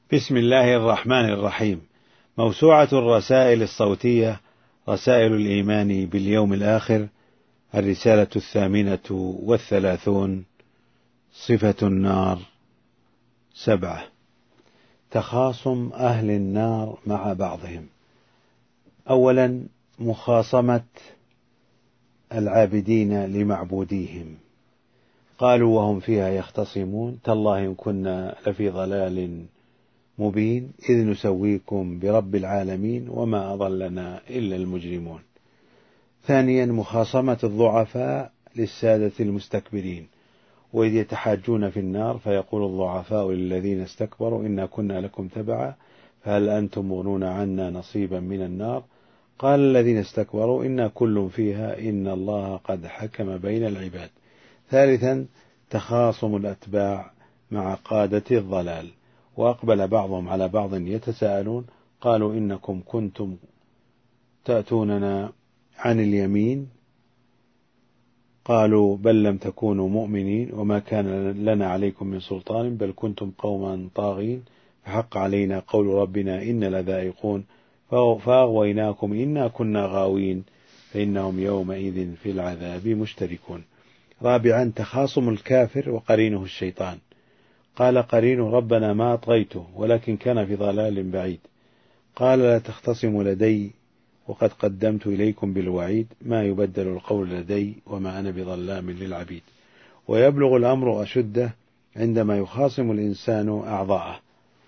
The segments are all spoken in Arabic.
بسم الله الرحمن الرحيم. موسوعة الرسائل الصوتية، رسائل الإيمان باليوم الآخر، الرسالة 38، صفة النار 7. تخاصم أهل النار مع بعضهم. أولا، مخاصمة العابدين لمعبوديهم. قالوا وهم فيها يختصمون: تالله إن كنا لفي ضلال مبين إذ نسويكم برب العالمين وما أضلنا إلا المجرمون. ثانيا، مخاصمة الضعفاء للسادة المستكبرين، وإذ يتحاجون في النار فيقول الضعفاء للذين استكبروا إنا كنا لكم تبعا فهل أنتم مغنون عنا نصيبا من النار قال الذين استكبروا إنا كل فيها إن الله قد حكم بين العباد. ثالثا، تخاصم الأتباع مع قادة الضلال، وأقبل بعضهم على بعض يتساءلون قالوا إنكم كنتم تأتوننا عن اليمين قالوا بل لم تكونوا مؤمنين وما كان لنا عليكم من سلطان بل كنتم قوما طاغين فحق علينا قول ربنا إن لذائقون فأغويناكم إنا كنا غاوين فإنهم يومئذ في العذاب مشتركون. رابعا، تخاصم الكافر وقرينه الشيطان. قال قرينه ربنا ما أطغيته ولكن كان في ضلال بعيد قال لا تختصموا لدي وقد قدمت إليكم بالوعيد ما يبدل القول لدي وما أنا بظلام للعبيد. ويبلغ الأمر أشده عندما يخاصم الإنسان أعضاءه.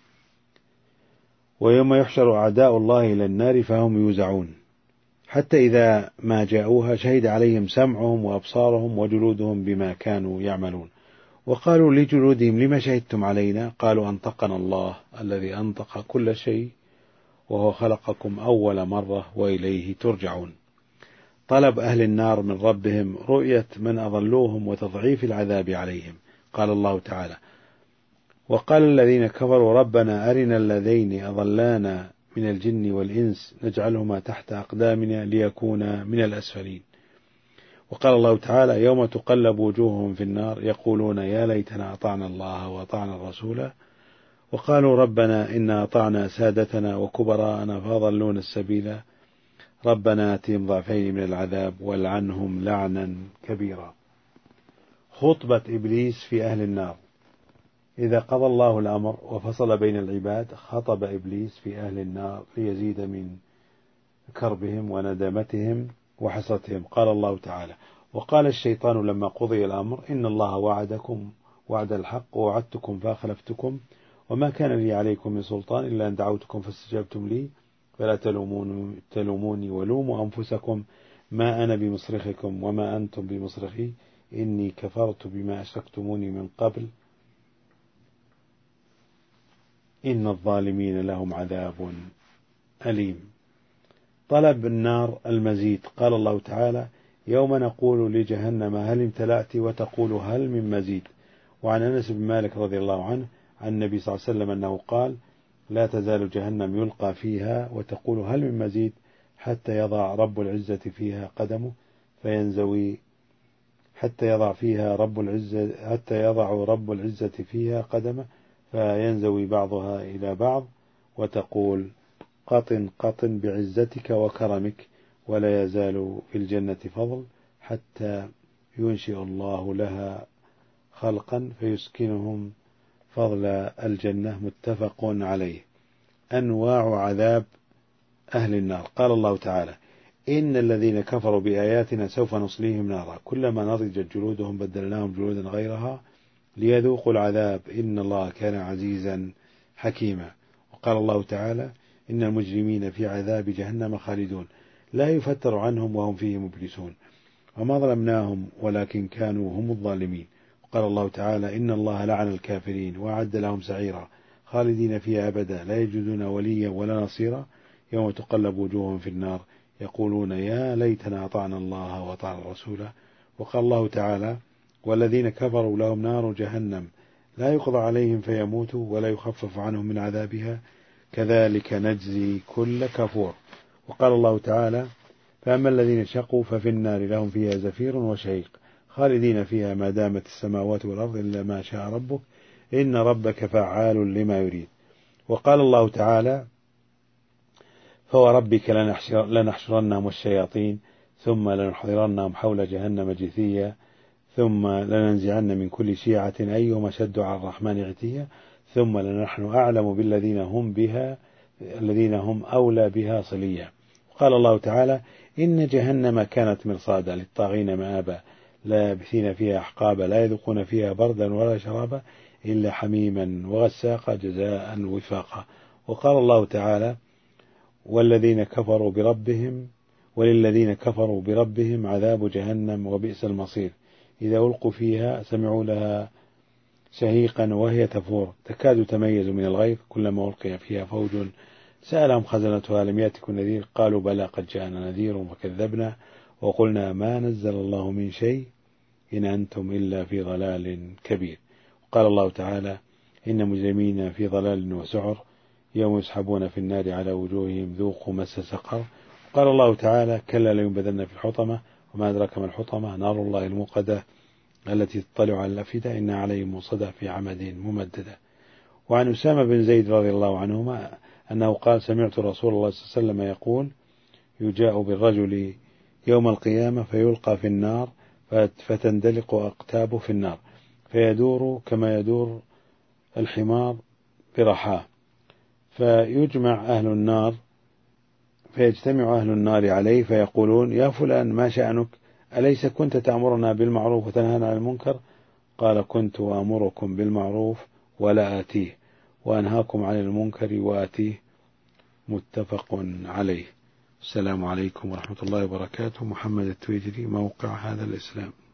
ويوم يحشر أعداء الله إلى النار فهم يوزعون حتى إذا ما جاءوها شهد عليهم سمعهم وأبصارهم وجلودهم بما كانوا يعملون. وقالوا لجلودهم لما شهدتم علينا قالوا أنطقنا الله الذي أنطق كل شيء وهو خلقكم أول مرة وإليه ترجعون. طلب أهل النار من ربهم رؤية من أضلوهم وتضعيف العذاب عليهم. قال الله تعالى: وقال الذين كفروا ربنا أرنا الذين أضلانا من الجن والإنس نجعلهما تحت أقدامنا ليكونا من الأسفلين. وقال الله تعالى: يوم تقلب وجوههم في النار يقولون يا ليتنا أطعنا الله وأطعنا الرسول وقالوا ربنا إنا أطعنا سادتنا وكبراءنا فأضلونا السبيل ربنا آتهم ضعفين من العذاب والعنهم لعنا كبيرا. خطبة إبليس في أهل النار. إذا قضى الله الأمر وفصل بين العباد خطب إبليس في أهل النار ليزيد من كربهم وندمتهم وحسرتهم. قال الله تعالى: وقال الشيطان لما قضي الأمر إن الله وعدكم وعد الحق ووعدتكم فأخلفتكم وما كان لي عليكم من سلطان إلا أن دعوتكم فاستجبتم لي فلا تلوموني ولوموا أنفسكم ما أنا بمصرخكم وما أنتم بمصرخي إني كفرت بما أشركتموني من قبل إن الظالمين لهم عذاب أليم. طلب النار المزيد. قال الله تعالى: يوم نقول لجهنم هل امتلأت وتقول هل من مزيد. وعن أنس بن مالك رضي الله عنه عن النبي صلى الله عليه وسلم أنه قال: لا تزال جهنم يلقى فيها وتقول هل من مزيد حتى يضع رب العزة فيها قدمه فينزوي حتى يضع رب العزة فيها قدمه فينزوي بعضها إلى بعض وتقول قطن قطن بعزتك وكرمك ولا يزال في الجنة فضل حتى ينشئ الله لها خلقا فيسكنهم فضل الجنة. متفق عليه. أنواع عذاب أهل النار. قال الله تعالى: إن الذين كفروا بآياتنا سوف نصليهم نارا كلما نضجت جلودهم بدلناهم جلودا غيرها ليذوقوا العذاب إن الله كان عزيزا حكيما. وقال الله تعالى: إن المجرمين في عذاب جهنم خالدون لا يفتر عنهم وهم فيه مبلسون وما ظلمناهم ولكن كانوا هم الظالمين. وقال الله تعالى: إن الله لعن الكافرين وأعد لهم سعيرا خالدين فيها أبدا لا يجدون وليا ولا نصيرا يوم تقلب وجوههم في النار يقولون يا ليتنا أطعنا الله وأطعنا الرسول. وقال الله تعالى: والذين كفروا لهم نار جهنم لا يقضى عليهم فيموتوا ولا يخفف عنهم من عذابها كذلك نجزي كل كفور. وقال الله تعالى: فأما الذين شقوا ففي النار لهم فيها زفير وشهيق خالدين فيها ما دامت السماوات والأرض إلا ما شاء ربك إن ربك فعال لما يريد. وقال الله تعالى: فوربك لنحشرنهم والشياطين ثم لنحضرنهم حول جهنم جثيا ثم لننزعن من كل شيعة أيهم أشد على الرحمن عتيا ثم لنحن أعلم الذين هم أولى بها صليا. قال الله تعالى: إن جهنم كانت مرصادا للطاغين مآبا لابثين فيها أحقابا لا يذوقون فيها بردا ولا شرابا إلا حميما وغساقا جزاء وفاقا. وقال الله تعالى: وللذين كفروا بربهم عذاب جهنم وبئس المصير إذا ألقوا فيها سمعوا لها شهيقا وهي تفور تكاد تميز من الغيظ كلما ألقي فيها فوج سألهم خزنتها ألم يأتكم نذير قالوا بلى قد جاءنا نذير فكذبنا وقلنا ما نزل الله من شيء إن أنتم إلا في ضلال كبير. وقال الله تعالى: إن مجرمين في ضلال وسعر يوم يسحبون في النار على وجوههم ذوقوا مس سقر. قال الله تعالى: كلا لينبذن في الحطمة وما أدراك ما الحطمة نار الله الموقدة التي تطلع على الأفئدة إن عليهم موصدة في عمد ممددة. وعن أسامة بن زيد رضي الله عنهما أنه قال: سمعت رسول الله صلى الله عليه وسلم يقول: يجاء بالرجل يوم القيامة فيلقى في النار فتندلق أقتابه في النار فيدور كما يدور الحمار برحاه فيجتمع أهل النار عليه فيقولون: يا فلان ما شأنك؟ أليس كنت تأمرنا بالمعروف وتنهانا عن المنكر؟ قال: كنت أمركم بالمعروف ولا آتيه وأنهاكم عن المنكر وآتيه. متفق عليه. السلام عليكم ورحمة الله وبركاته. محمد التويجري، موقع هذا الإسلام.